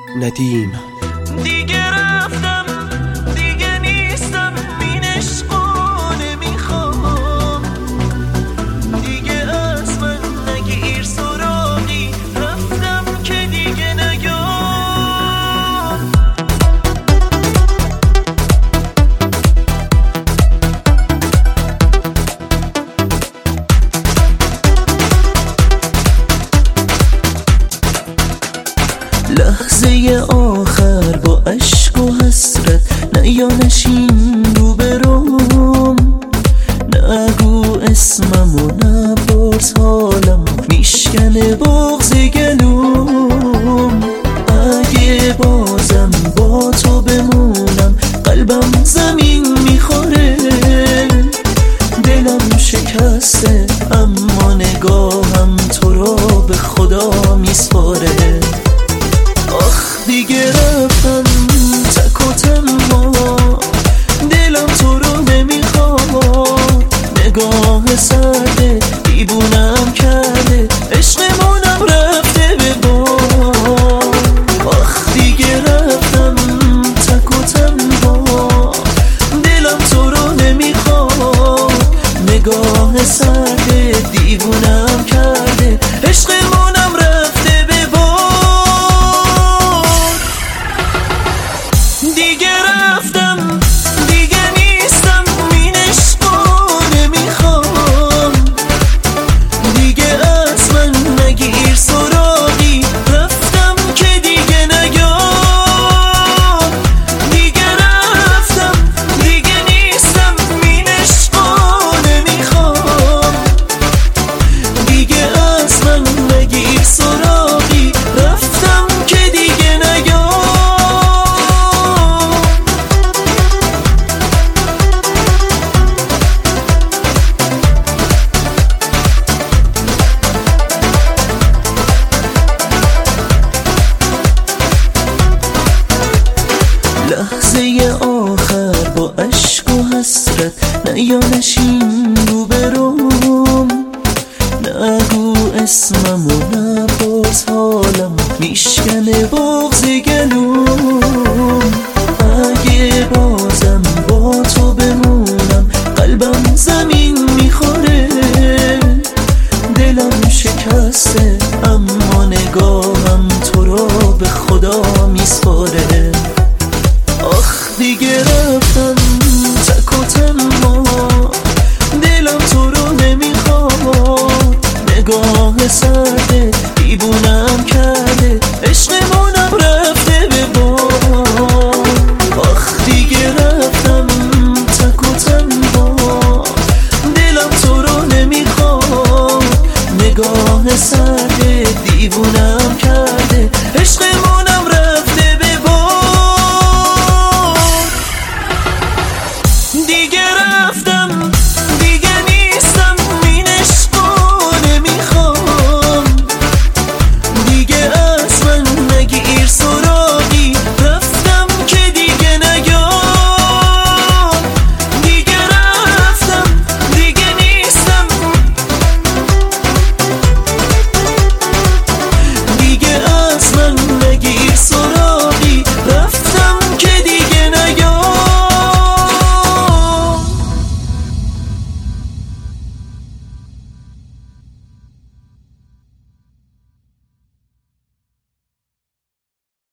ندیم. دیگه رفتم، دیگه نیستم، این عشقو نمیخوام دیگه، از من نگیر سراغی، رفتم که دیگه نیام. لحظه آخر با عشق و حسرت، نه یا نشین رو بروم، نگو اسممو نپرس حالم، میشکنه بغض گلوم. اگه بازم با تو بمونم، قلبم زمین میخوره، دلم شکسته اما نگاهم تو رو به خدا میسپاره. آخ دیگه رفتم تک و تنها، دلم تو رو نمیخواد، نگاه سرده دیوونم کرده، عشقمونم رفته به باد. آخ دیگه رفتم تک و تنها، دلم تو رو نمیخواد، نگاه سرده دیوونم کرده، عشقمونم رفته به باد. دیگه رفتم، دیگه نیستم، این عشقو نمیخوام دیگه، از من نگیر سراغی، رفتم که دیگه نیام. دیگه رفتم، دیگه نیستم، این عشقو نمیخوام دیگه، از من نگیر سراغی، رفتم که دیگه نیام. لحظه آخر با عشق و حسرت، نه یا نشین رو بروم، نگو اسممو نپرس حالم، میشکنه بغض گلوم. اگه بازم با تو بمونم، قلبم زمین میخوره، دلم شکسته اما نگاه